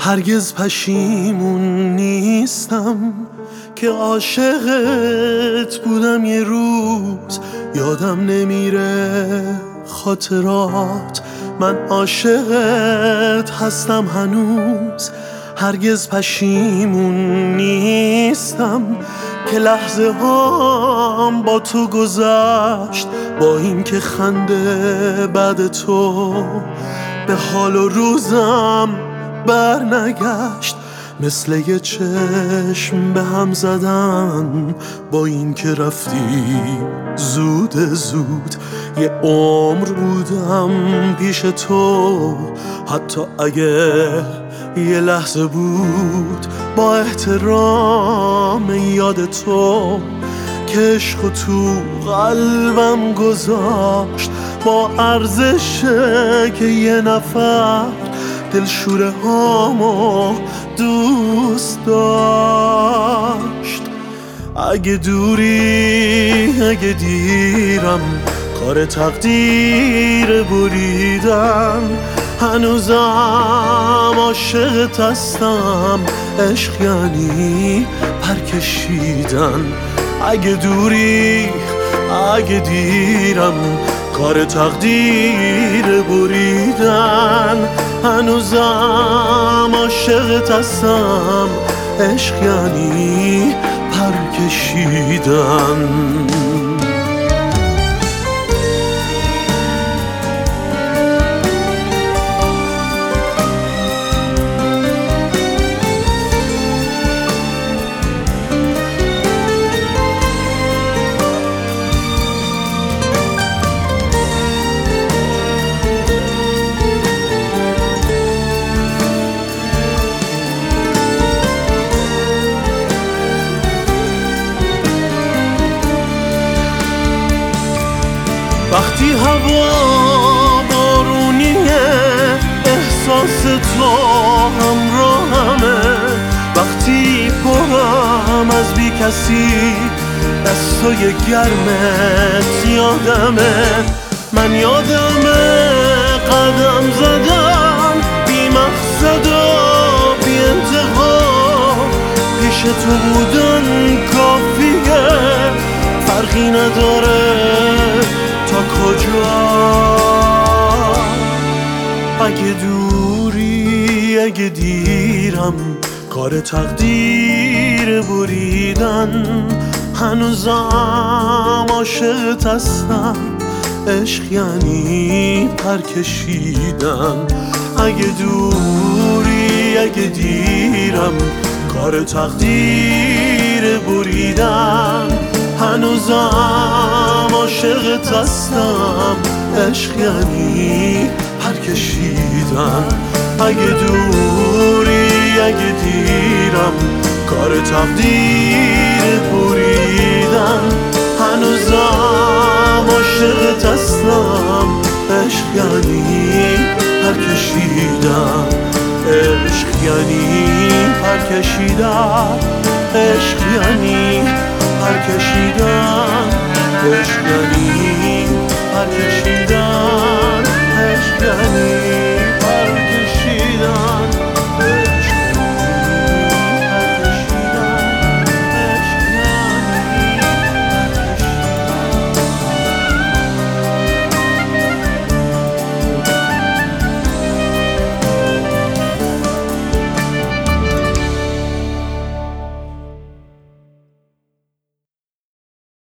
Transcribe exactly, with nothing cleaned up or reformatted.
هرگز پشیمون نیستم که عاشقت بودم یه روز. یادم نمیره خاطرات، من عاشقت هستم هنوز. هرگز پشیمون نیستم که لحظه هام با تو گذشت، با این که خنده بعد تو به حال و روزم بر نگشت. مثل یه چشم به هم زدن، با این که رفتی زود زود. یه عمر بودم پیش تو، حتی اگه یه لحظه بود. با احترام یاد تو که عشق تو قلبم گذاشت، با ارزشه که یه نفر دلشوره هامو دوست داشت. اگه دوری اگه دیرم، کار تقدیر بریدن. هنوزم عاشقت هستم، عشق یعنی پرکشیدن. اگه دوری اگه دیرم، کار تقدیر بریدن. هنوزم عاشقت هستم، عشق یعنی پرکشیدن. وقتی هوا بارونیه، احساس تو همراهمه. وقتی پرم از بی کسی، دستای گرمت یادمه. من یادمه قدم زدن بی مقصد و بی انتها، پیش تو بودن کافیه، فرقی نداره تا کجا. اگه دوری اگه دیرم، کار تقدیر بریدن. هنوزم عاشقت هستم، عشق یعنی پرکشیدن. اگه دوری اگه دیرم، کار تقدیر بریدن. هنوزم عاشقت هستم، عشق یعنی پرکشیدن. اگه دوری اگه دیرم، کار تقدیر بریدن. هنوزم عاشقت هستم، عشق یعنی پرکشیدن. عشق یعنی پرکشیدن، عشق یعنی پرکشیدن، عشق یعنی پرکشیدن.